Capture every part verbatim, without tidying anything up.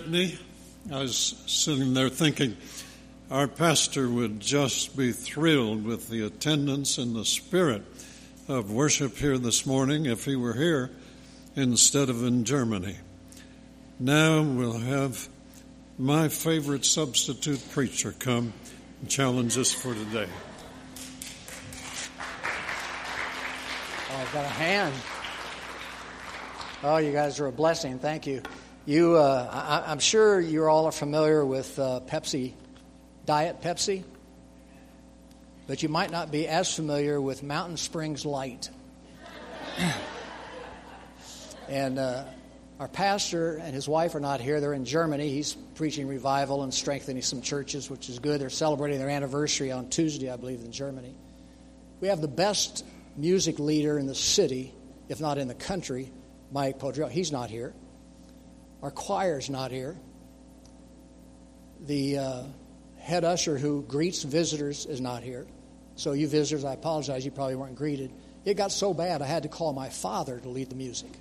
Whitney. I was sitting there thinking our pastor would just be thrilled with the attendance and the spirit of worship here this morning if he were here instead of in Germany. Now we'll have my favorite substitute preacher come and challenge us for today. Oh, I've got a hand. Oh, you guys are a blessing. Thank you. You, uh, I, I'm sure you all are familiar with uh, Pepsi, Diet Pepsi, but you might not be as familiar with Mountain Springs Light. and uh, our pastor and his wife are not here. They're in Germany. He's preaching revival and strengthening some churches, which is good. They're celebrating their anniversary on Tuesday, I believe, in Germany. We have the best music leader in the city, if not in the country, Mike Podrell. He's not here. Our choir's not here. The uh, head usher who greets visitors is not here. So you visitors, I apologize, you probably weren't greeted. It got so bad I had to call my father to lead the music.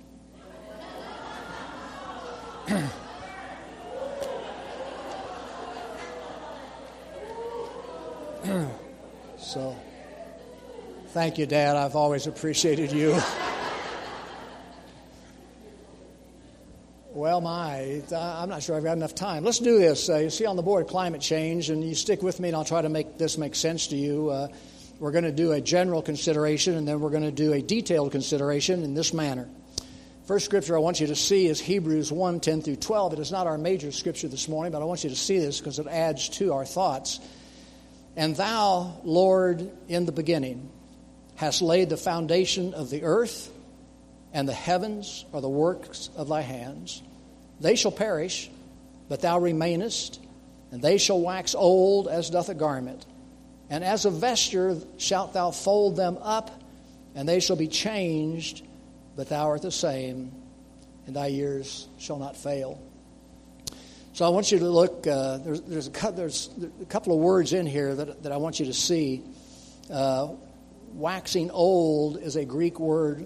So, thank you, Dad. I've always appreciated you. Well, my, I'm not sure I've got enough time. Let's do this. Uh, you see on the board climate change, and you stick with me, and I'll try to make this make sense to you. Uh, we're going to do a general consideration, and then we're going to do a detailed consideration in this manner. First scripture I want you to see is Hebrews one, ten through twelve. It is not our major scripture this morning, but I want you to see this because it adds to our thoughts. And thou, Lord, in the beginning, hast laid the foundation of the earth, and the heavens are the works of thy hands. They shall perish, but thou remainest, and they shall wax old as doth a garment. And as a vesture shalt thou fold them up, and they shall be changed, but thou art the same, and thy years shall not fail. So I want you to look, uh, there's, there's, a, there's a couple of words in here that, that I want you to see. Uh, waxing old is a Greek word,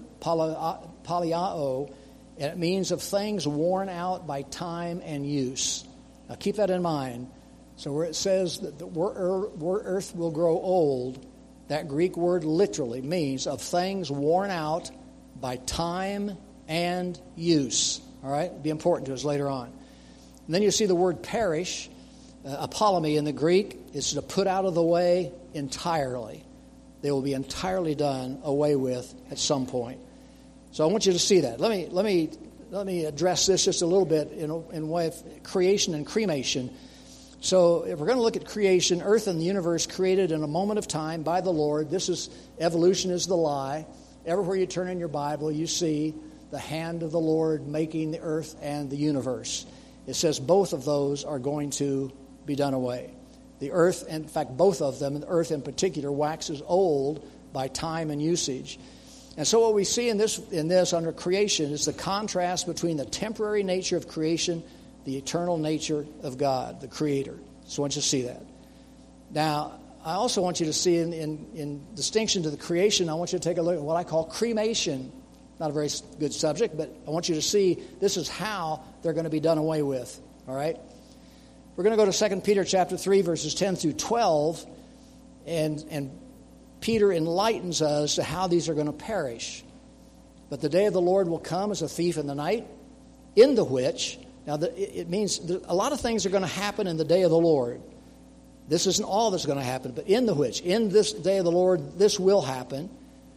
palaiao, and it means of things worn out by time and use. Now keep that in mind. So where it says that the earth will grow old, that Greek word literally means of things worn out by time and use. All right? It'll be important to us later on. And then you see the word perish, uh, apolumi in the Greek, is to put out of the way entirely. They will be entirely done away with at some point. So I want you to see that. Let me let me let me address this just a little bit in in way of creation and cremation. So if we're going to look at creation, earth and the universe created in a moment of time by the Lord. This is evolution is the lie. Everywhere you turn in your Bible, you see the hand of the Lord making the earth and the universe. It says both of those are going to be done away. The earth, in fact, both of them, the earth in particular, waxes old by time and usage. And so what we see in this, in this under creation is the contrast between the temporary nature of creation, the eternal nature of God, the Creator. So I want you to see that. Now, I also want you to see in, in, in distinction to the creation, I want you to take a look at what I call cremation. Not a very good subject, but I want you to see this is how they're going to be done away with. All right? We're going to go to Second Peter chapter three, verses ten through twelve, and, and Peter enlightens us to how these are going to perish. But the day of the Lord will come as a thief in the night, in the which, now the, it means a lot of things are going to happen in the day of the Lord. This isn't all that's going to happen, but in the which, in this day of the Lord, this will happen.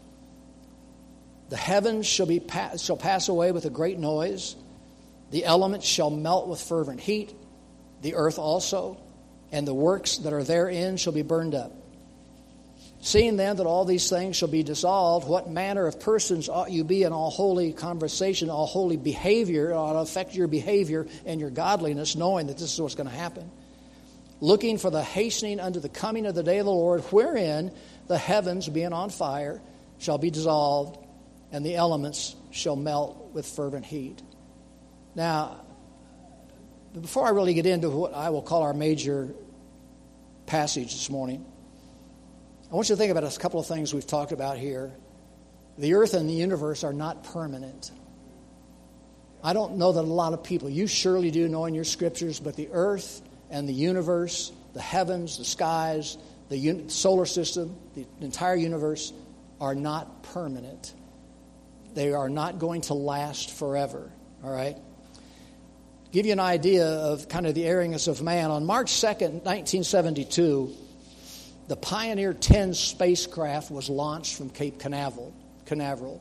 The heavens shall be shall pass away with a great noise. The elements shall melt with fervent heat. The earth also, and the works that are therein shall be burned up. Seeing then that all these things shall be dissolved, what manner of persons ought you be in all holy conversation, all holy behavior? It ought to affect your behavior and your godliness, knowing that this is what's going to happen. Looking for the hastening unto the coming of the day of the Lord, wherein the heavens, being on fire, shall be dissolved, and the elements shall melt with fervent heat. Now, before I really get into what I will call our major passage this morning, I want you to think about a couple of things we've talked about here. The earth and the universe are not permanent. I don't know that a lot of people, you surely do know in your scriptures, but the earth and the universe, the heavens, the skies, the un- solar system, the entire universe are not permanent. They are not going to last forever, all right? Give you an idea of kind of the arrogance of man. On March second, nineteen seventy-two, the Pioneer ten spacecraft was launched from Cape Canaveral. Canaveral.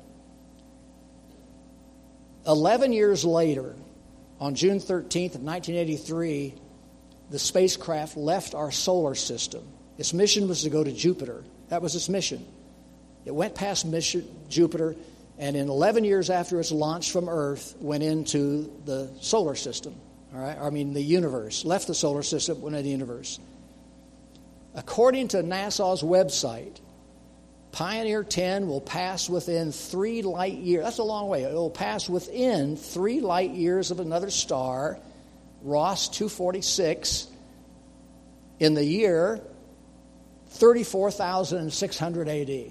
Eleven years later, on June thirteenth of nineteen eighty-three, the spacecraft left our solar system. Its mission was to go to Jupiter. That was its mission. It went past mission, Jupiter, and in eleven years after its launch from Earth, went into the solar system. All right, I mean the universe. Left the solar system, went into the universe. According to NASA's website, Pioneer ten will pass within three light years. That's a long way. It will pass within three light years of another star, Ross two forty-six, in the year thirty-four thousand six hundred A D.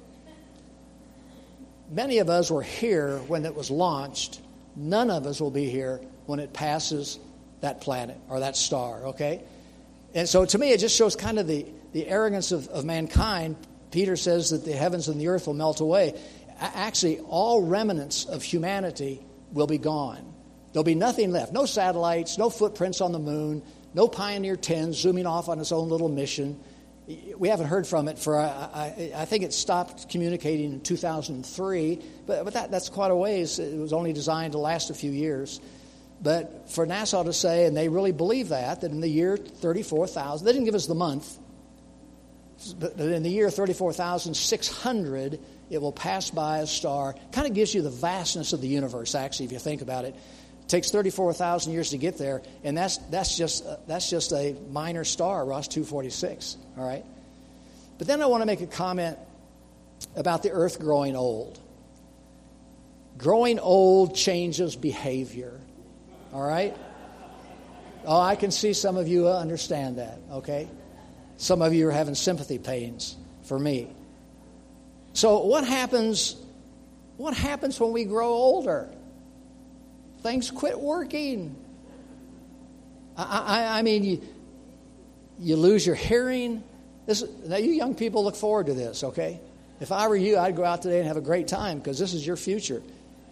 Many of us were here when it was launched. None of us will be here when it passes that planet or that star, okay? And so to me, it just shows kind of the, the arrogance of, of mankind. Peter says that the heavens and the earth will melt away. Actually, all remnants of humanity will be gone. There'll be nothing left. No satellites, no footprints on the moon, no Pioneer ten zooming off on its own little mission. We haven't heard from it for, I, I, I think it stopped communicating in two thousand three, but, but that, that's quite a ways. It was only designed to last a few years. But for NASA to say, and they really believe that, that in the year thirty-four thousand, they didn't give us the month, but in the year thirty-four thousand six hundred, it will pass by a star. Kind of gives you the vastness of the universe, actually, if you think about it. It takes thirty-four thousand years to get there, and that's that's just uh, that's just a minor star, Ross two forty-six. All right, but then I want to make a comment about the Earth growing old. Growing old changes behavior. All right. Oh, I can see some of you understand that. Okay, some of you are having sympathy pains for me. So what happens? What happens when we grow older? Things quit working. I, I, I mean, you, you lose your hearing. This, now, you young people look forward to this, okay? If I were you, I'd go out today and have a great time because this is your future.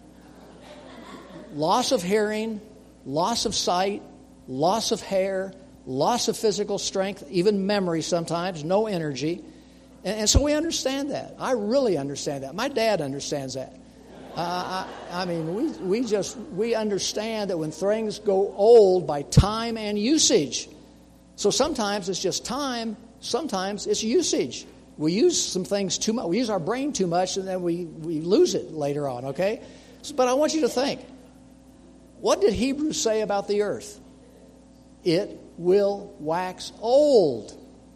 Loss of hearing, loss of sight, loss of hair, loss of physical strength, even memory sometimes, no energy. And, and so we understand that. I really understand that. My dad understands that. Uh, I, I mean, we we just, we understand that when things go old by time and usage. So sometimes it's just time, sometimes it's usage. We use some things too much, we use our brain too much, and then we, we lose it later on, okay? So, but I want you to think, what did Hebrews say about the earth? It will wax old.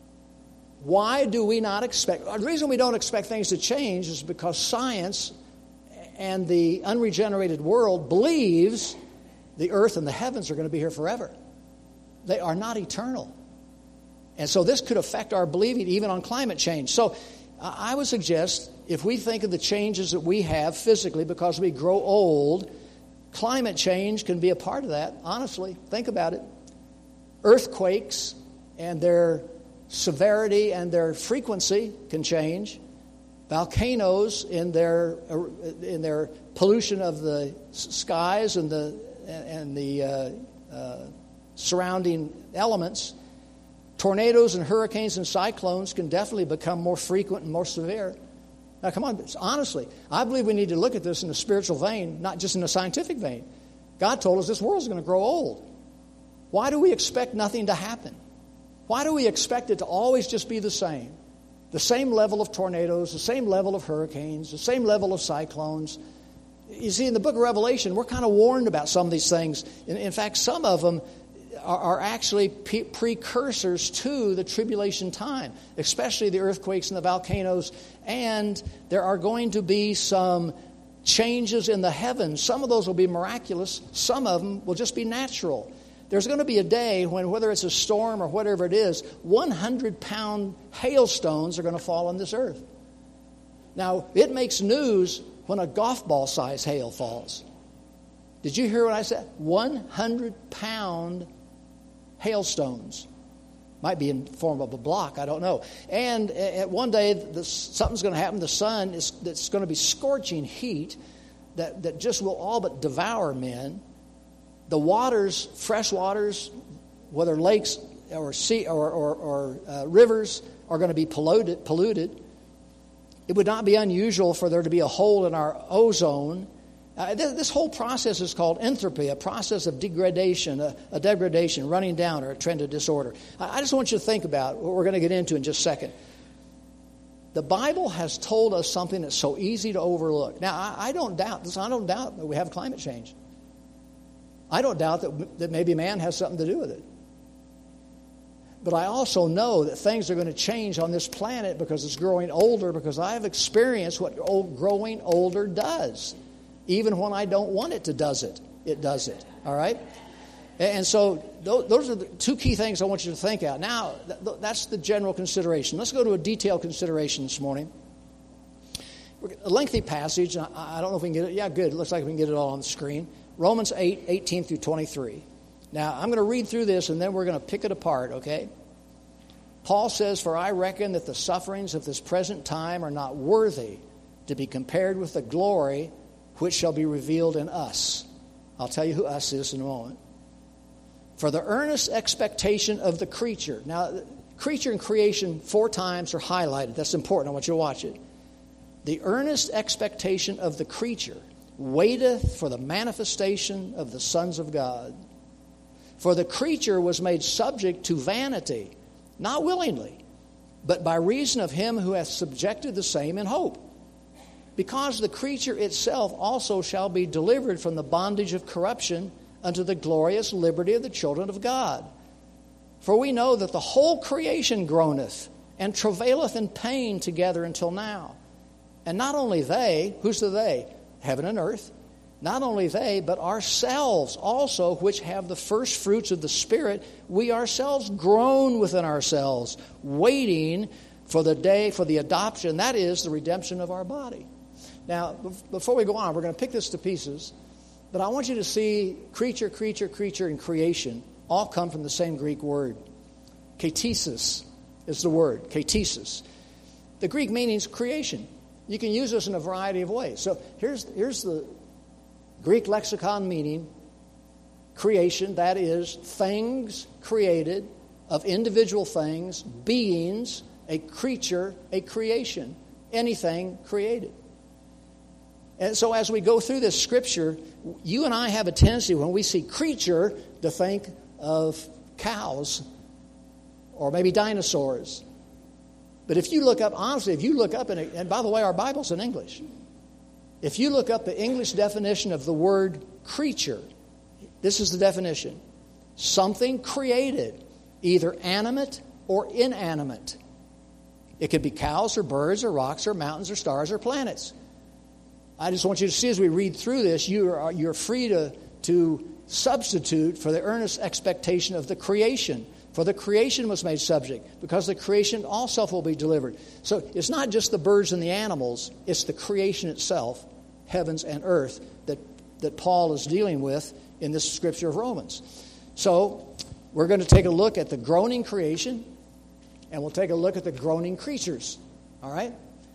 Why do we not expect, the reason we don't expect things to change is because science and the unregenerated world believes the earth and the heavens are going to be here forever. They are not eternal. And so this could affect our believing even on climate change. So I would suggest if we think of the changes that we have physically because we grow old, climate change can be a part of that. Honestly, think about it. Earthquakes and their severity and their frequency can change. Volcanoes in their in their pollution of the skies and the and the uh, uh, surrounding elements. Tornadoes and hurricanes and cyclones can definitely become more frequent and more severe. Now, come on, honestly, I believe we need to look at this in a spiritual vein, not just in a scientific vein. God told us this world is going to grow old. Why do we expect nothing to happen? Why do we expect it to always just be the same? The same level of tornadoes, the same level of hurricanes, the same level of cyclones. You see, in the book of Revelation, we're kind of warned about some of these things. In, in fact, some of them are, are actually pe- precursors to the tribulation time, especially the earthquakes and the volcanoes. And there are going to be some changes in the heavens. Some of those will be miraculous. Some of them will just be natural. There's going to be a day when, whether it's a storm or whatever it is, one hundred pound hailstones are going to fall on this earth. Now, it makes news when a golf ball size hail falls. Did you hear what I said? one hundred pound hailstones. Might be in the form of a block, I don't know. And at one day, the, something's going to happen. The sun is it's going to be scorching heat that, that just will all but devour men. The waters, fresh waters, whether lakes or sea or, or, or uh, rivers, are going to be polluted. polluted. It would not be unusual for there to be a hole in our ozone. Uh, this, this whole process is called entropy, a process of degradation, a, a degradation, running down, or a trend of disorder. I, I just want you to think about what we're going to get into in just a second. The Bible has told us something that's so easy to overlook. Now, I, I don't doubt this. I don't doubt that we have climate change. I don't doubt that, that maybe man has something to do with it. But I also know that things are going to change on this planet because it's growing older, because I have experienced what old, growing older does. Even when I don't want it to does it, it does it. All right? And so those are the two key things I want you to think out. Now, that's the general consideration. Let's go to a detailed consideration this morning. A lengthy passage. I don't know if we can get it. Yeah, good. It looks like we can get it all on the screen. Romans eight, eighteen through twenty-three. Now, I'm going to read through this, and then we're going to pick it apart, okay? Paul says, "For I reckon that the sufferings of this present time are not worthy to be compared with the glory which shall be revealed in us." I'll tell you who us is in a moment. "For the earnest expectation of the creature." Now, creature and creation four times are highlighted. That's important. I want you to watch it. "The earnest expectation of the creature waiteth for the manifestation of the sons of God. For the creature was made subject to vanity, not willingly, but by reason of him who hath subjected the same in hope. Because the creature itself also shall be delivered from the bondage of corruption unto the glorious liberty of the children of God. For we know that the whole creation groaneth and travaileth in pain together until now. And not only they," who's the they? Heaven and earth. "Not only they, but ourselves also, which have the first fruits of the Spirit, we ourselves groan within ourselves, waiting for the day, for the adoption, that is, the redemption of our body." Now, before we go on, we're going to pick this to pieces, but I want you to see creature, creature, creature, and creation all come from the same Greek word. Katesis is the word, katesis. The Greek meaning is creation. You can use this in a variety of ways. So here's, here's the Greek lexicon meaning: creation, that is, things created, of individual things, beings, a creature, a creation, anything created. And so as we go through this scripture, you and I have a tendency, when we see creature, to think of cows or maybe dinosaurs. But if you look up, honestly, if you look up, in a, and by the way, our Bible's in English. If you look up the English definition of the word creature, this is the definition: something created, either animate or inanimate. It could be cows or birds or rocks or mountains or stars or planets. I just want you to see, as we read through this, you are, you're free to, to substitute for the earnest expectation of the creation. For the creation was made subject, because the creation also will be delivered. So it's not just the birds and the animals, it's the creation itself, heavens and earth, that, that Paul is dealing with in this scripture of Romans. So we're going to take a look at the groaning creation, and we'll take a look at the groaning creatures. All right?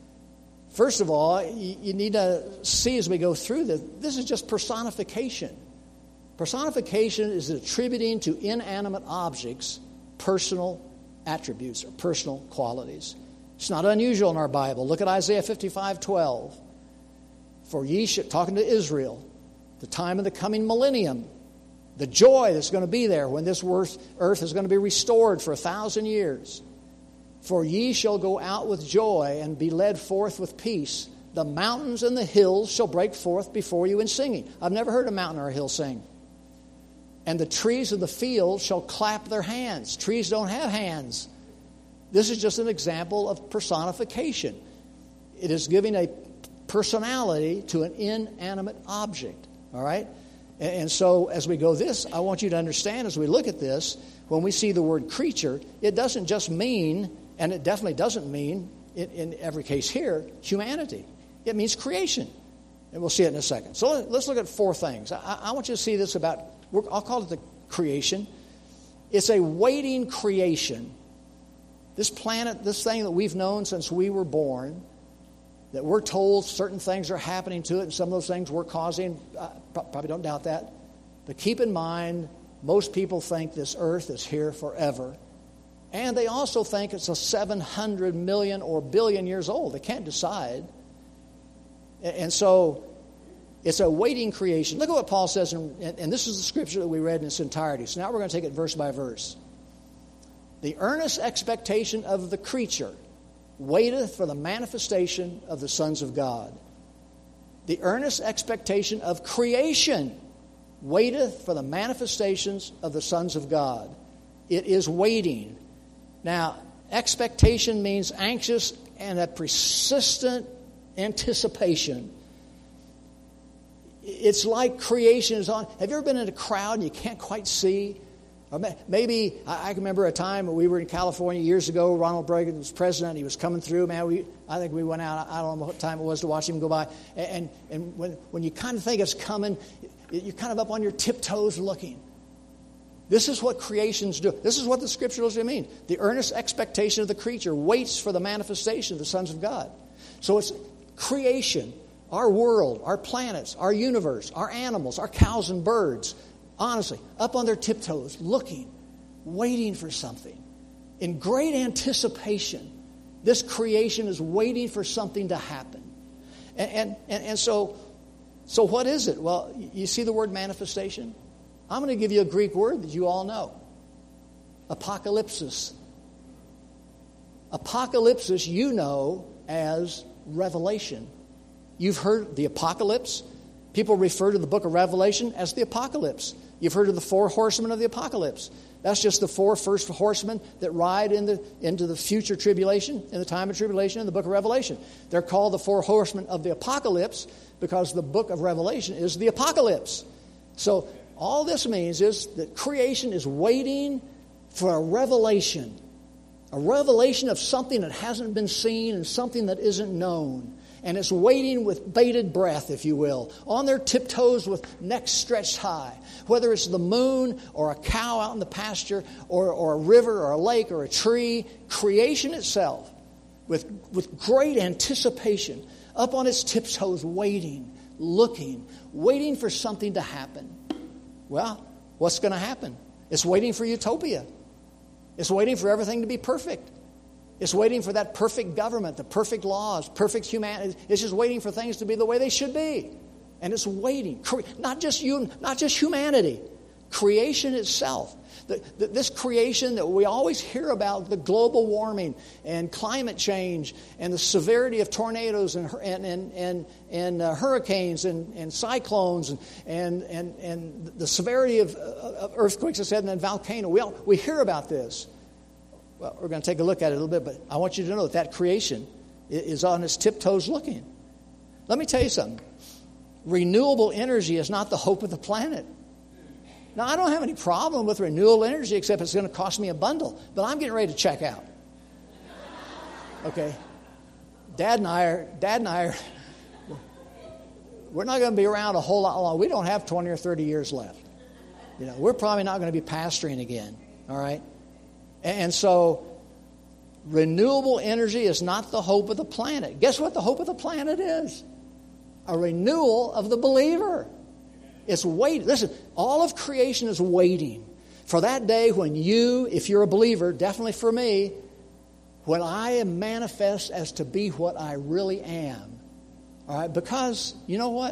First of all, you, you need to see as we go through this, this is just personification. Personification is attributing to inanimate objects personal attributes or personal qualities. It's not unusual in our Bible. Look at Isaiah fifty-five twelve. "For ye shall," talking to Israel, "the time of the coming millennium, the joy that's going to be there when this earth is going to be restored for a thousand years. For ye shall go out with joy and be led forth with peace. The mountains and the hills shall break forth before you in singing." I've never heard a mountain or a hill sing. "And the trees of the field shall clap their hands." Trees don't have hands. This is just an example of personification. It is giving a personality to an inanimate object. All right? And so as we go this, I want you to understand, as we look at this, when we see the word creature, it doesn't just mean, and it definitely doesn't mean, in, in every case here, humanity. It means creation. And we'll see it in a second. So let's look at four things. I, I want you to see this about, I'll call it the creation. It's a waiting creation. This planet, this thing that we've known since we were born, that we're told certain things are happening to it, and some of those things we're causing, uh, probably don't doubt that. But keep in mind, most people think this earth is here forever. And they also think it's a seven hundred million or billion years old. They can't decide. And so it's a waiting creation. Look at what Paul says, in, and this is the scripture that we read in its entirety. So now we're going to take it verse by verse. The earnest expectation of the creature waiteth for the manifestation of the sons of God. The earnest expectation of creation waiteth for the manifestations of the sons of God. It is waiting. Now, expectation means anxious and a persistent anticipation. It's like creation is on. Have you ever been in a crowd and you can't quite see? Or maybe, I can remember a time when we were in California years ago. Ronald Reagan was president. He was coming through. Man, we, I think we went out. I don't know what time it was to watch him go by. And, and when, when you kind of think it's coming, you're kind of up on your tiptoes looking. This is what creations do. This is what the scriptures mean. The earnest expectation of the creature waits for the manifestation of the sons of God. So it's creation, our world, our planets, our universe, our animals, our cows and birds. Honestly, up on their tiptoes, looking, waiting for something. In great anticipation, this creation is waiting for something to happen. And, and, and, and so, so what is it? Well, you see the word manifestation? I'm going to give you a Greek word that you all know. Apocalypsis. Apocalypsis you know as revelation. You've heard the apocalypse. People refer to the book of Revelation as the apocalypse. You've heard of the four horsemen of the apocalypse. That's just the four first horsemen that ride in the, into the future tribulation, in the time of tribulation in the book of Revelation. They're called the four horsemen of the apocalypse because the book of Revelation is the apocalypse. So all this means is that creation is waiting for a revelation. A revelation of something that hasn't been seen and something that isn't known. And it's waiting with bated breath, if you will, on their tiptoes with necks stretched high. Whether it's the moon or a cow out in the pasture or, or a river or a lake or a tree, creation itself with, with great anticipation up on its tiptoes waiting, looking, waiting for something to happen. Well, what's going to happen? It's waiting for utopia. It's waiting for everything to be perfect. It's waiting for that perfect government, the perfect laws, perfect humanity. It's just waiting for things to be the way they should be. And it's waiting. Not just you, not just humanity. Creation itself. The, the, this creation that we always hear about, the global warming and climate change and the severity of tornadoes and and and and, and uh, hurricanes and, and cyclones and, and and and the severity of, of earthquakes, I said, and then volcano. We all, we hear about this. Well, we're going to take a look at it a little bit, but I want you to know that that creation is on its tiptoes looking. Let me tell you something. Renewable energy is not the hope of the planet. Now, I don't have any problem with renewable energy except it's going to cost me a bundle, but I'm getting ready to check out. Okay? Dad and I are, Dad and I are, we're not going to be around a whole lot long. We don't have twenty or thirty years left. You know, we're probably not going to be pastoring again, all right? And so, renewable energy is not the hope of the planet. Guess what the hope of the planet is? A renewal of the believer. It's waiting. Listen, all of creation is waiting for that day when you, if you're a believer, definitely for me, when I am manifest as to be what I really am. All right? Because, you know what?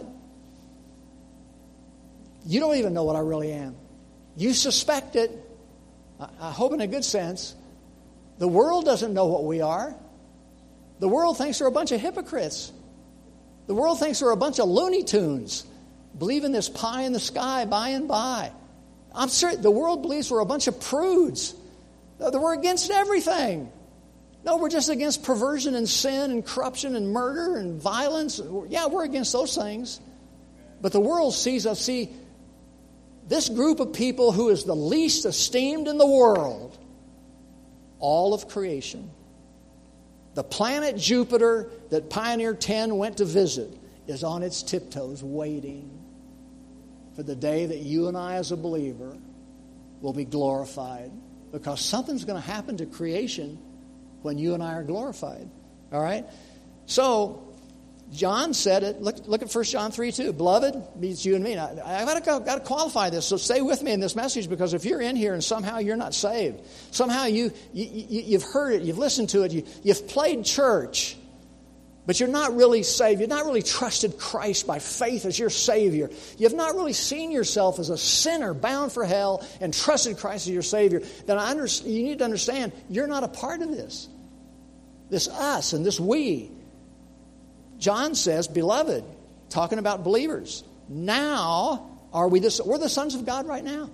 You don't even know what I really am. You suspect it. I hope in a good sense. The world doesn't know what we are. The world thinks we're a bunch of hypocrites. The world thinks we're a bunch of Looney Tunes, believe in this pie in the sky by and by. I'm certain the world believes we're a bunch of prudes, that we're against everything. No, we're just against perversion and sin and corruption and murder and violence. Yeah, we're against those things. But the world sees us, see, this group of people who is the least esteemed in the world, all of creation. The planet Jupiter that Pioneer ten went to visit is on its tiptoes waiting for the day that you and I as a believer will be glorified. Because something's going to happen to creation when you and I are glorified. All right? So, John said it. Look, look at First John three two. Beloved, means you and me. Now, I've got to, got to qualify this, so stay with me in this message, because if you're in here and somehow you're not saved, somehow you, you, you, you've heard it, you've listened to it, you, you've played church, but you're not really saved. You've not really trusted Christ by faith as your Savior. You've not really seen yourself as a sinner bound for hell and trusted Christ as your Savior. Then I under, you need to understand you're not a part of this. This us and this we. John says, beloved, talking about believers. Now are we the, we're the sons of God right now.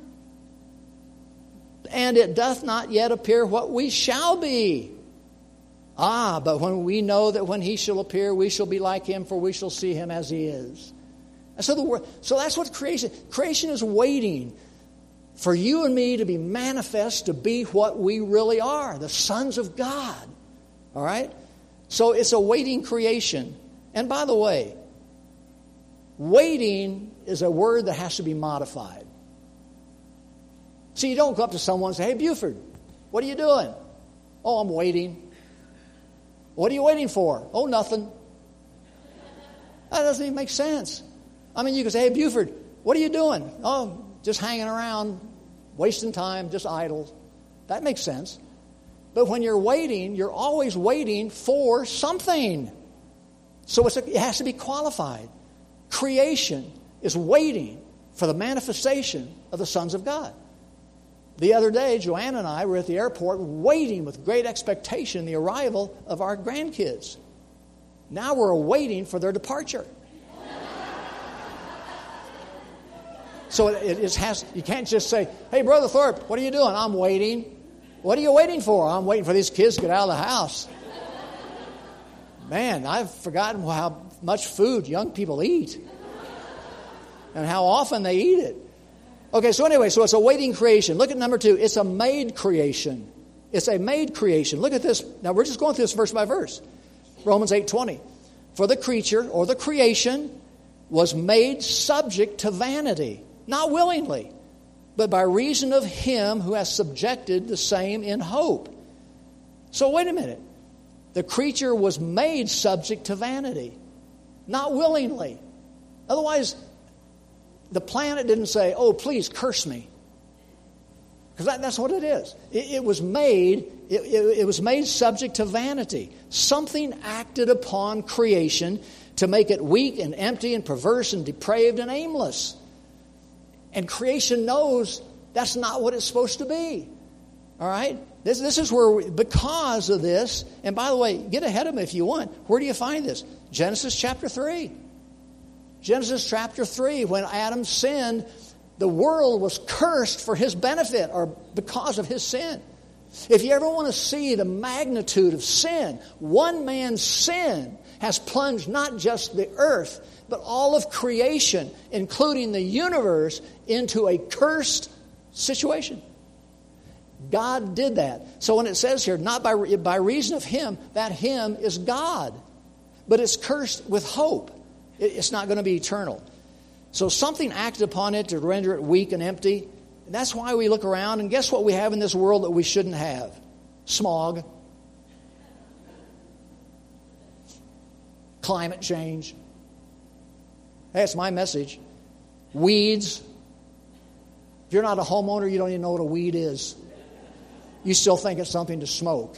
And it doth not yet appear what we shall be. Ah, but when we know that when he shall appear, we shall be like him, for we shall see him as he is. And so the word, so that's what creation, creation is waiting for you and me to be manifest, to be what we really are, the sons of God. All right? So it's a waiting creation. And by the way, waiting is a word that has to be modified. See, you don't go up to someone and say, hey, Buford, what are you doing? Oh, I'm waiting. What are you waiting for? Oh, nothing. That doesn't even make sense. I mean, you can say, hey, Buford, what are you doing? Oh, just hanging around, wasting time, just idle. That makes sense. But when you're waiting, you're always waiting for something. So it's a, it has to be qualified. Creation is waiting for the manifestation of the sons of God. The other day, Joanna and I were at the airport waiting with great expectation the arrival of our grandkids. Now we're waiting for their departure. So it, it has. You can't just say, hey, Brother Thorpe, what are you doing? I'm waiting. What are you waiting for? I'm waiting for these kids to get out of the house. Man, I've forgotten how much food young people eat and how often they eat it. Okay, so anyway, so it's a waiting creation. Look at number two. It's a made creation. It's a made creation. Look at this. Now, we're just going through this verse by verse. Romans eight twenty. For the creature, or the creation, was made subject to vanity, not willingly, but by reason of him who has subjected the same in hope. So wait a minute. The creature was made subject to vanity, not willingly. Otherwise, the planet didn't say, oh, please curse me. Because that, that's what it is. It, it was made, it, it, it was made subject to vanity. Something acted upon creation to make it weak and empty and perverse and depraved and aimless. And creation knows that's not what it's supposed to be. All right? This, this is where, we, because of this, and by the way, get ahead of me if you want. Where do you find this? Genesis chapter three. Genesis chapter three, when Adam sinned, the world was cursed for his benefit or because of his sin. If you ever want to see the magnitude of sin, one man's sin has plunged not just the earth, but all of creation, including the universe, into a cursed situation. God did that. So when it says here, not by, by reason of him, that him is God. But it's cursed with hope. It, it's not going to be eternal. So something acted upon it to render it weak and empty. And that's why we look around, and guess what we have in this world that we shouldn't have? Smog. Climate change. Hey, that's my message. Weeds. If you're not a homeowner, you don't even know what a weed is. You still think it's something to smoke.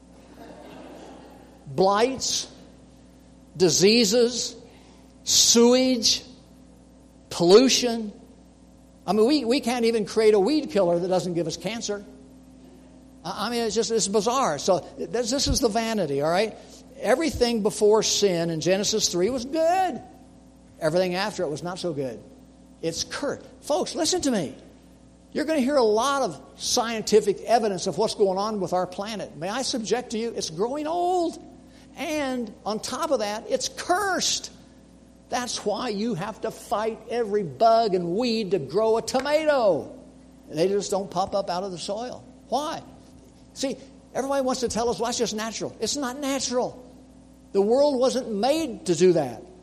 Blights, diseases, sewage, pollution. I mean, we, we can't even create a weed killer that doesn't give us cancer. I mean, it's just it's bizarre. So this, this is the vanity, all right? Everything before sin in Genesis three was good. Everything after it was not so good. It's cursed. Folks, listen to me. You're going to hear a lot of scientific evidence of what's going on with our planet. May I subject to you? It's growing old. And on top of that, it's cursed. That's why you have to fight every bug and weed to grow a tomato. They just don't pop up out of the soil. Why? See, everybody wants to tell us, well, that's just natural. It's not natural. The world wasn't made to do that.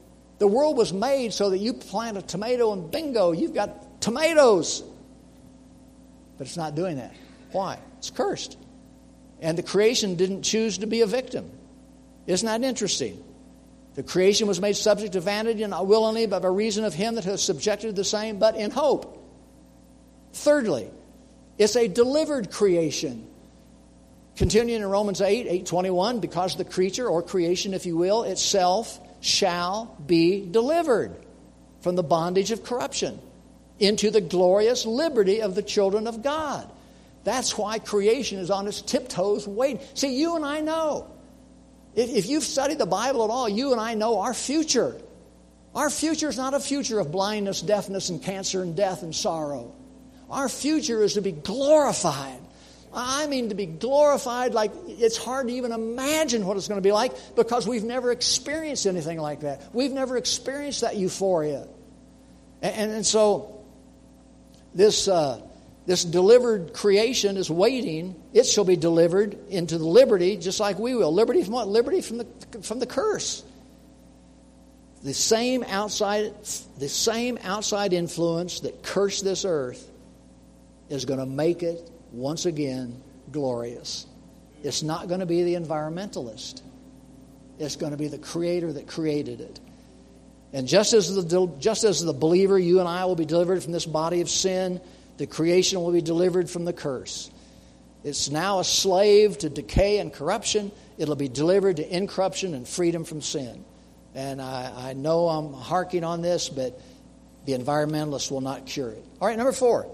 The world was made so that you plant a tomato and bingo, you've got tomatoes. But it's not doing that. Why? It's cursed. And the creation didn't choose to be a victim. Isn't that interesting? The creation was made subject to vanity, not willingly, but by reason of him that has subjected the same, but in hope. Thirdly, it's a delivered creation. Continuing in Romans eight, eight twenty-one, because the creature, or creation if you will, itself shall be delivered from the bondage of corruption into the glorious liberty of the children of God. That's why creation is on its tiptoes waiting. See, you and I know. If, if you've studied the Bible at all, you and I know our future. Our future is not a future of blindness, deafness, and cancer, and death, and sorrow. Our future is to be glorified. I mean to be glorified like it's hard to even imagine what it's going to be like because we've never experienced anything like that. We've never experienced that euphoria. And, and, and so this, uh, this delivered creation is waiting. It shall be delivered into the liberty just like we will. Liberty from what? Liberty from the, from the curse. The same outside, the same outside influence that cursed this earth is going to make it once again glorious. It's not going to be the environmentalist. It's going to be the Creator that created it. And just as the just as the believer, you and I will be delivered from this body of sin, the creation will be delivered from the curse. It's now a slave to decay and corruption. It'll be delivered to incorruption and freedom from sin. And I, I know I'm harking on this, but the environmentalists will not cure it. All right, number four.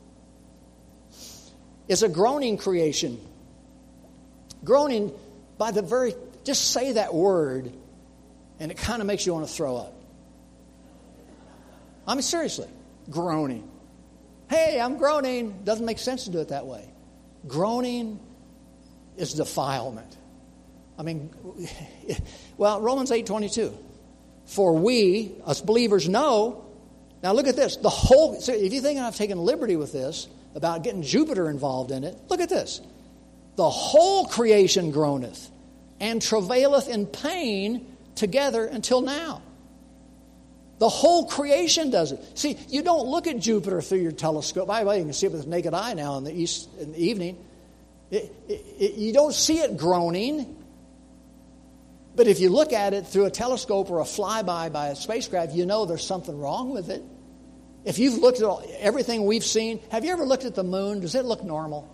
It's a groaning creation. Groaning, by the very, just say that word, and it kind of makes you want to throw up. I mean, seriously, groaning. Hey, I'm groaning. Doesn't make sense to do it that way. Groaning is defilement. I mean, well, Romans eight twenty-two. For we, as believers, know. Now look at this. The whole, so if you think I've taken liberty with this, about getting Jupiter involved in it, look at this. The whole creation groaneth and travaileth in pain together until now. The whole creation does it. See, you don't look at Jupiter through your telescope. By the way, you can see it with the naked eye now in the east in the evening. It, it, it, you don't see it groaning. But if you look at it through a telescope or a flyby by a spacecraft, you know there's something wrong with it. If you've looked at all, everything we've seen, have you ever looked at the moon? Does it look normal?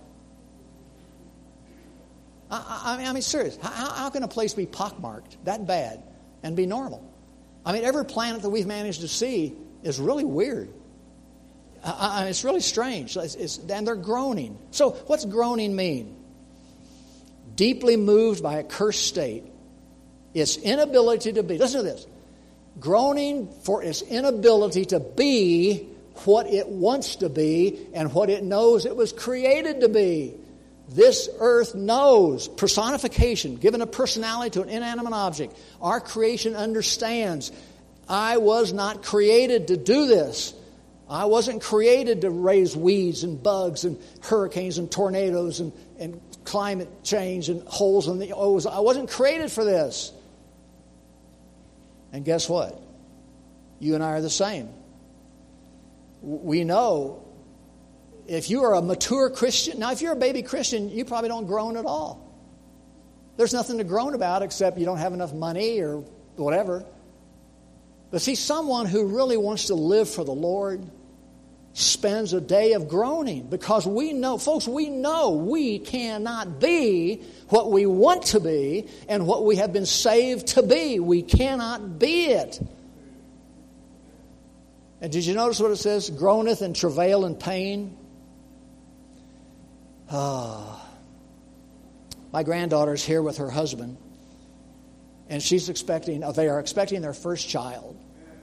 I, I, mean, I mean, serious. How, how can a place be pockmarked that bad and be normal? I mean, every planet that we've managed to see is really weird. I, I, it's really strange. It's, it's, and they're groaning. So what's groaning mean? Deeply moved by a cursed state. Its inability to be. Listen to this. Groaning for its inability to be what it wants to be and what it knows it was created to be. This earth knows personification, given a personality to an inanimate object. Our creation understands, I was not created to do this. I wasn't created to raise weeds and bugs and hurricanes and tornadoes and, and climate change and holes in the O's. I wasn't created for this. And guess what? You and I are the same. We know if you are a mature Christian, now if you're a baby Christian, you probably don't groan at all. There's nothing to groan about except you don't have enough money or whatever. But see, someone who really wants to live for the Lord spends a day of groaning because we know, folks, we know we cannot be what we want to be and what we have been saved to be. We cannot be it. And did you notice what it says? Groaneth and travail and pain. Ah. My granddaughter's here with her husband, and she's expecting, oh, they are expecting their first child.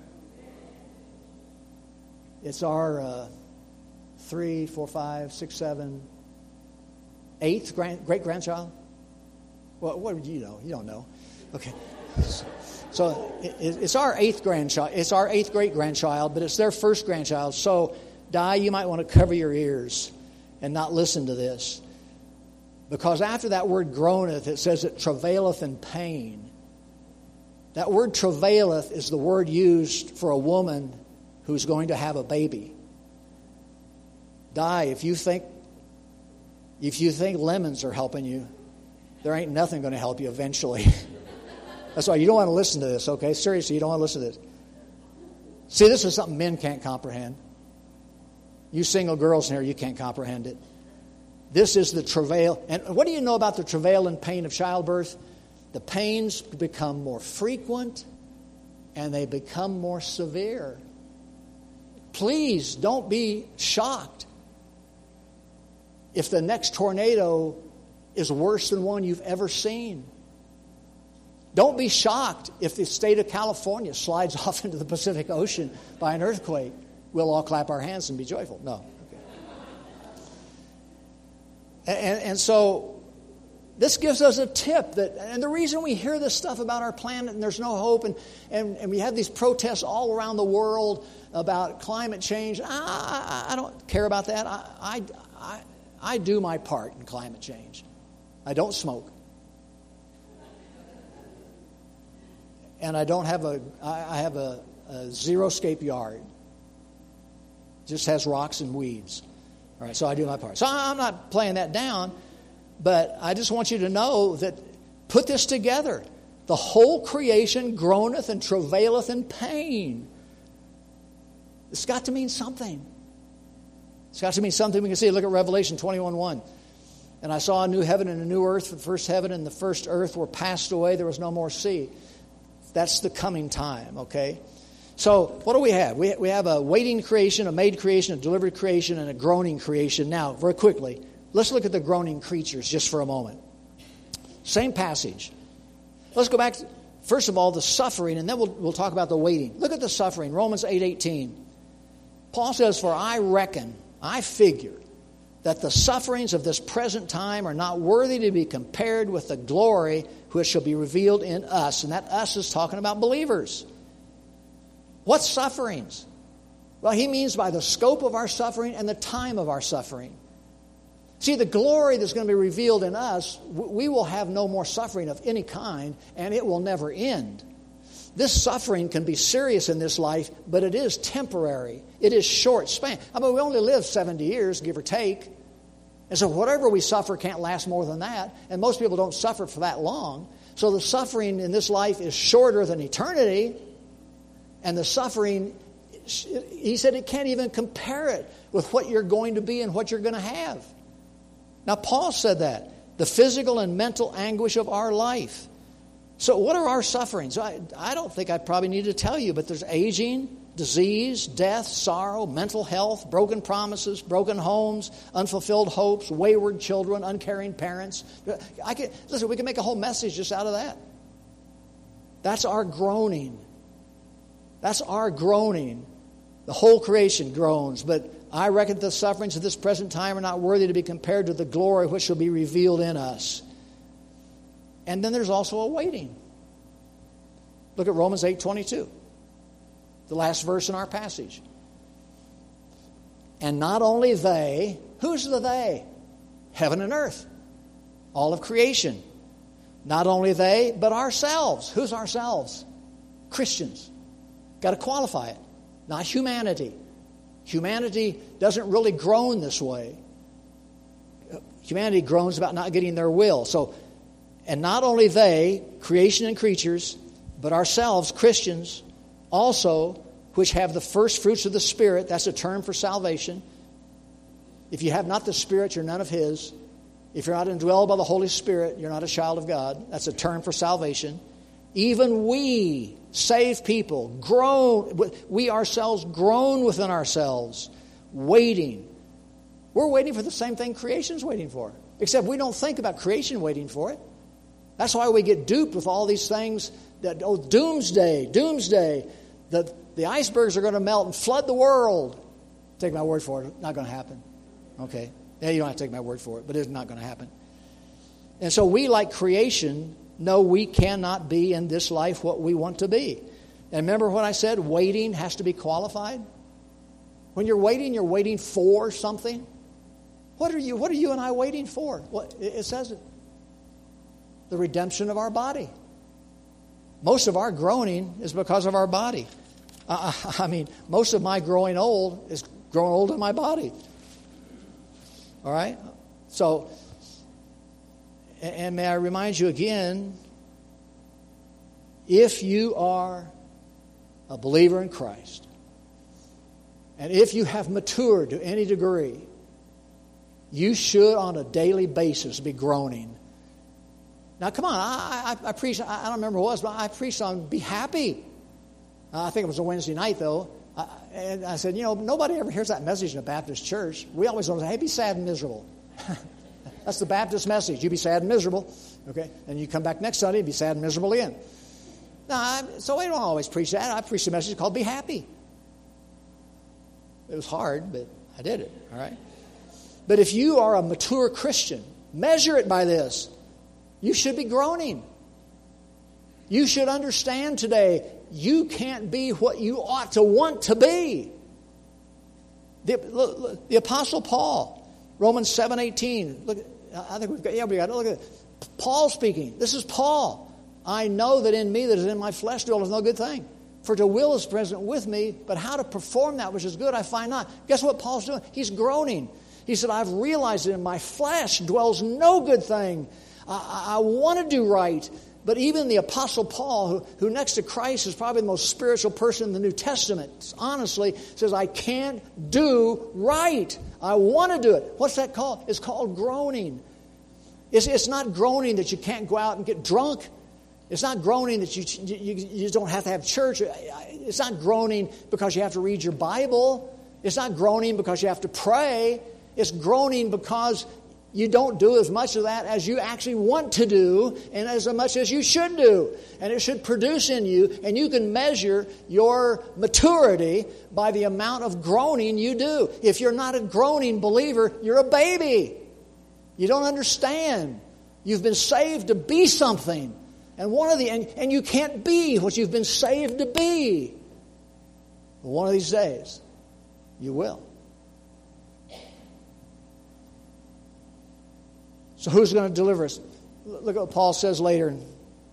It's our uh, three, four, five, six, seven, eighth grand, great grandchild. Well, what do you know? You don't know. Okay, so it, it's our eighth grandchild. It's our eighth great grandchild, but it's their first grandchild. So, Di, you might want to cover your ears and not listen to this, because after that word groaneth, it says it travaileth in pain. That word travaileth is the word used for a woman who's going to have a baby. Die, if you think if you think lemons are helping you, there ain't nothing going to help you eventually. That's why you don't want to listen to this, okay? Seriously, you don't want to listen to this. See, this is something men can't comprehend. You single girls in here, you can't comprehend it. This is the travail. And what do you know about the travail and pain of childbirth? The pains become more frequent and they become more severe. Please don't be shocked if the next tornado is worse than one you've ever seen. Don't be shocked if the state of California slides off into the Pacific Ocean by an earthquake. We'll all clap our hands and be joyful. No. Okay. And, and so this gives us a tip that, and the reason we hear this stuff about our planet and there's no hope, and, and, and we have these protests all around the world about climate change. I, I, I don't care about that. I, I, I, I do my part in climate change. I don't smoke. And I don't have a, I have a, a zero-scape yard. Just has rocks and weeds. All right, so I do my part. So I'm not playing that down, but I just want you to know that put this together. The whole creation groaneth and travaileth in pain. It's got to mean something. It's got to mean something we can see. Look at Revelation twenty-one one. And I saw a new heaven and a new earth. For the first heaven and the first earth were passed away. There was no more sea. That's the coming time, okay? So what do we have? We, we have a waiting creation, a made creation, a delivered creation, and a groaning creation. Now, very quickly, let's look at the groaning creatures just for a moment. Same passage. Let's go back to, first of all, the suffering, and then we'll, we'll talk about the waiting. Look at the suffering, Romans eight eighteen. Paul says, for I reckon, I figure, that the sufferings of this present time are not worthy to be compared with the glory which shall be revealed in us. And that us is talking about believers. What sufferings? Well, he means by the scope of our suffering and the time of our suffering. See, the glory that's going to be revealed in us, we will have no more suffering of any kind, and it will never end. This suffering can be serious in this life, but it is temporary. It is short span. I mean, we only live seventy years, give or take. And so whatever we suffer can't last more than that. And most people don't suffer for that long. So the suffering in this life is shorter than eternity. And the suffering, he said it can't even compare it with what you're going to be and what you're going to have. Now, Paul said that. The physical and mental anguish of our life. So what are our sufferings? I, I don't think I probably need to tell you, but there's aging, disease, death, sorrow, mental health, broken promises, broken homes, unfulfilled hopes, wayward children, uncaring parents. I can, listen, we can make a whole message just out of that. That's our groaning. That's our groaning. The whole creation groans, but I reckon the sufferings of this present time are not worthy to be compared to the glory which shall be revealed in us. And then there's also a waiting. Look at Romans eight twenty-two. The last verse in our passage. And not only they, who's the they? Heaven and earth. All of creation. Not only they, but ourselves. Who's ourselves? Christians. Got to qualify it. Not humanity. Humanity doesn't really groan this way. Humanity groans about not getting their will. So, and not only they, creation and creatures, but ourselves, Christians, also, which have the first fruits of the Spirit. That's a term for salvation. If you have not the Spirit, you're none of His. If you're not indwelled by the Holy Spirit, you're not a child of God. That's a term for salvation. Even we, saved people, groan, we ourselves groan within ourselves, waiting. We're waiting for the same thing creation's waiting for, except we don't think about creation waiting for it. That's why we get duped with all these things that, oh, doomsday, doomsday. The, the icebergs are going to melt and flood the world. Take my word for it. Not going to happen. Okay. Yeah, you don't have to take my word for it, but it's not going to happen. And so we, like creation, know we cannot be in this life what we want to be. And remember what I said? Waiting has to be qualified. When you're waiting, you're waiting for something. What are you, what are you and I waiting for? What, it says it. The redemption of our body. most of our groaning is because of our body. Uh, I mean, most of my growing old is growing old in my body. All right? So, and may I remind you again, if you are a believer in Christ, and if you have matured to any degree, you should on a daily basis be groaning. Now, come on, I, I, I preached, I don't remember what it was, but I preached on be happy. Uh, I think it was a Wednesday night, though. I, and I said, you know, nobody ever hears that message in a Baptist church. We always want to say, hey, be sad and miserable. That's the Baptist message. You be sad and miserable, okay? And you come back next Sunday and be sad and miserable again. Now, I, so we don't always preach that. I preached a message called Be Happy. It was hard, but I did it, all right? But if you are a mature Christian, measure it by this. You should be groaning. You should understand today, you can't be what you ought to want to be. The, look, look, the Apostle Paul, Romans seven eighteen. Look, I think we've got, yeah, we got, look at it. Paul speaking. This is Paul. I know that in me that is in my flesh dwelleth no good thing. For to will is present with me, but how to perform that which is good I find not. Guess what Paul's doing? He's groaning. He said, I've realized that in my flesh dwells no good thing. I, I, I want to do right. But even the Apostle Paul, who, who next to Christ is probably the most spiritual person in the New Testament, honestly, says, I can't do right. I want to do it. What's that called? It's called groaning. It's, it's not groaning that you can't go out and get drunk. It's not groaning that you, you, you don't have to have church. It's not groaning because you have to read your Bible. It's not groaning because you have to pray. It's groaning because you don't do as much of that as you actually want to do and as much as you should do. And it should produce in you, and you can measure your maturity by the amount of groaning you do. If you're not a groaning believer, you're a baby. You don't understand. You've been saved to be something. And one of the and, and you can't be what you've been saved to be. But one of these days, you will. So who's going to deliver us? Look at what Paul says later in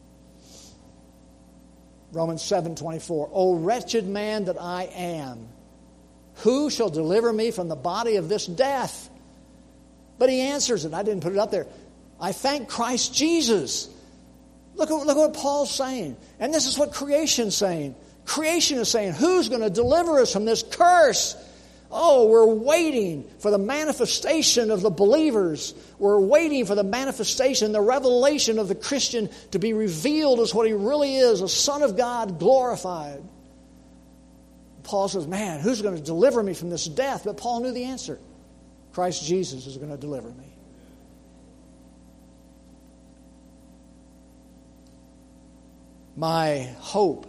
Romans seven twenty-four. O wretched man that I am, who shall deliver me from the body of this death? But he answers it. I didn't put it up there. I thank Christ Jesus. Look at, look at what Paul's saying. And this is what creation's saying. Creation is saying, who's going to deliver us from this curse? Oh, we're waiting for the manifestation of the believers. We're waiting for the manifestation, the revelation of the Christian to be revealed as what he really is, a Son of God glorified. Paul says, man, who's going to deliver me from this death? But Paul knew the answer. Christ Jesus is going to deliver me. My hope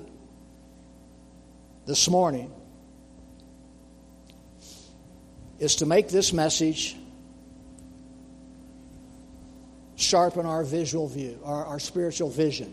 this morning is to make this message sharpen our visual view, our, our spiritual vision.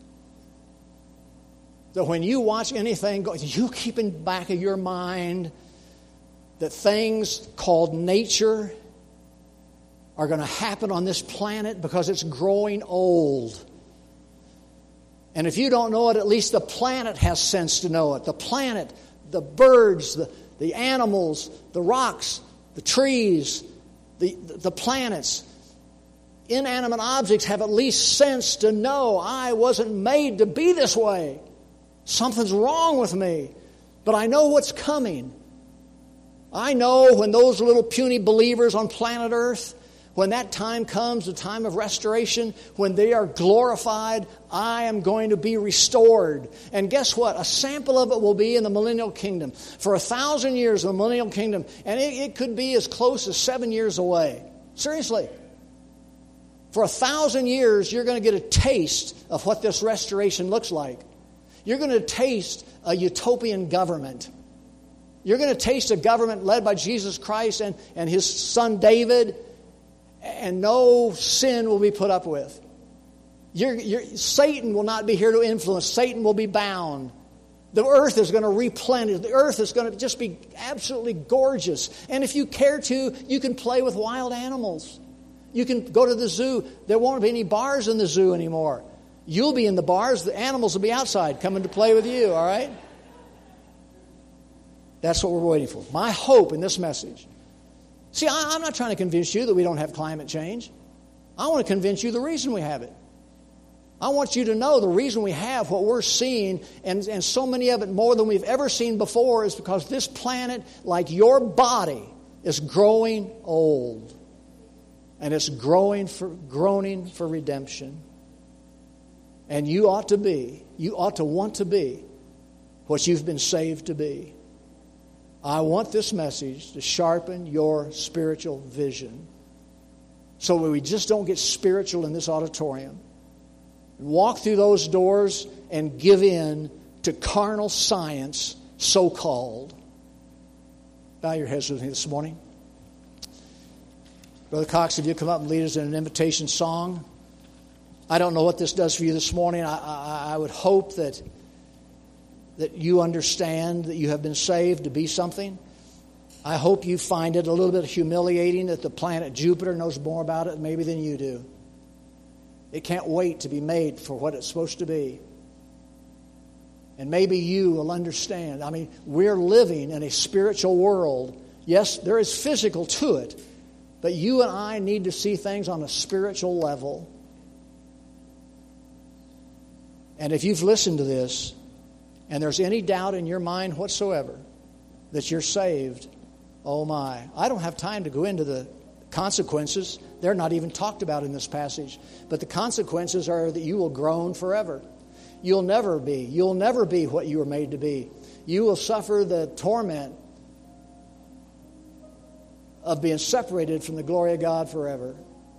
So when you watch anything, you keep in the back of your mind that things called nature are going to happen on this planet because it's growing old. And if you don't know it, at least the planet has sense to know it. The planet, the birds, the, the animals, the rocks, the trees, the, the planets, inanimate objects have at least sense to know I wasn't made to be this way. Something's wrong with me. But I know what's coming. I know when those little puny believers on planet Earth, when that time comes, the time of restoration, when they are glorified, I am going to be restored. And guess what? A sample of it will be in the millennial kingdom. For a thousand years, the millennial kingdom. And it, it could be as close as seven years away. Seriously. For a thousand years, you're going to get a taste of what this restoration looks like. You're going to taste a utopian government. You're going to taste a government led by Jesus Christ and, and his son David. And no sin will be put up with. You're, you're, Satan will not be here to influence. Satan will be bound. The earth is going to replenish. The earth is going to just be absolutely gorgeous. And if you care to, you can play with wild animals. You can go to the zoo. There won't be any bars in the zoo anymore. You'll be in the bars. The animals will be outside coming to play with you, all right? That's what we're waiting for. My hope in this message. See, I, I'm not trying to convince you that we don't have climate change. I want to convince you the reason we have it. I want you to know the reason we have what we're seeing, and, and so many of it more than we've ever seen before, is because this planet, like your body, is growing old. And it's growing for, groaning for redemption. And you ought to be, you ought to want to be what you've been saved to be. I want this message to sharpen your spiritual vision so that we just don't get spiritual in this auditorium. Walk through those doors and give in to carnal science, so-called. Bow your heads with me this morning. Brother Cox, if you come up and lead us in an invitation song. I don't know what this does for you this morning. I, I, I would hope that, that you understand that you have been saved to be something. I hope you find it a little bit humiliating that the planet Jupiter knows more about it maybe than you do. It can't wait to be made for what it's supposed to be. And maybe you will understand. I mean, we're living in a spiritual world. Yes, there is physical to it. But you and I need to see things on a spiritual level. And if you've listened to this, and there's any doubt in your mind whatsoever that you're saved, oh my. I don't have time to go into the consequences. They're not even talked about in this passage. But the consequences are that you will groan forever. You'll never be. You'll never be what you were made to be. You will suffer the torment of being separated from the glory of God forever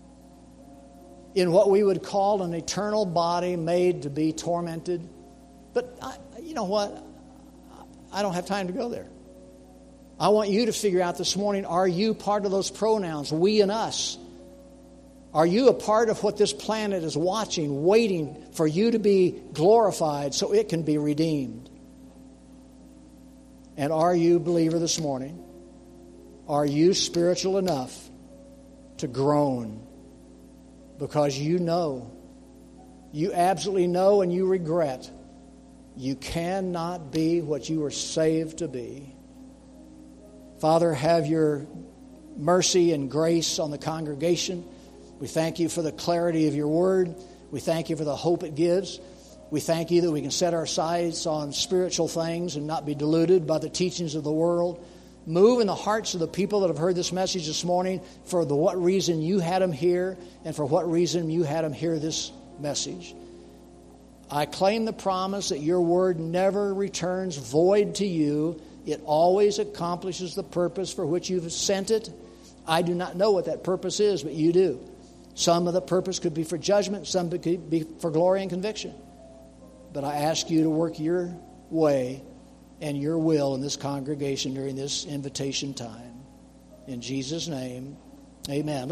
in what we would call an eternal body made to be tormented. But I, you know what? I don't have time to go there. I want you to figure out this morning, are you part of those pronouns, we and us? Are you a part of what this planet is watching, waiting for you to be glorified so it can be redeemed? And are you, believer, this morning, are you spiritual enough to groan? Because you know, you absolutely know and you regret, you cannot be what you were saved to be. Father, have your mercy and grace on the congregation. We thank you for the clarity of your word. We thank you for the hope it gives. We thank you that we can set our sights on spiritual things and not be deluded by the teachings of the world. Move in the hearts of the people that have heard this message this morning for the what reason you had them here and for what reason you had them hear this message. I claim the promise that your word never returns void to you. It always accomplishes the purpose for which you've sent it. I do not know what that purpose is, but you do. Some of the purpose could be for judgment, some could be for glory and conviction. But I ask you to work your way and your will in this congregation during this invitation time. In Jesus' name, amen.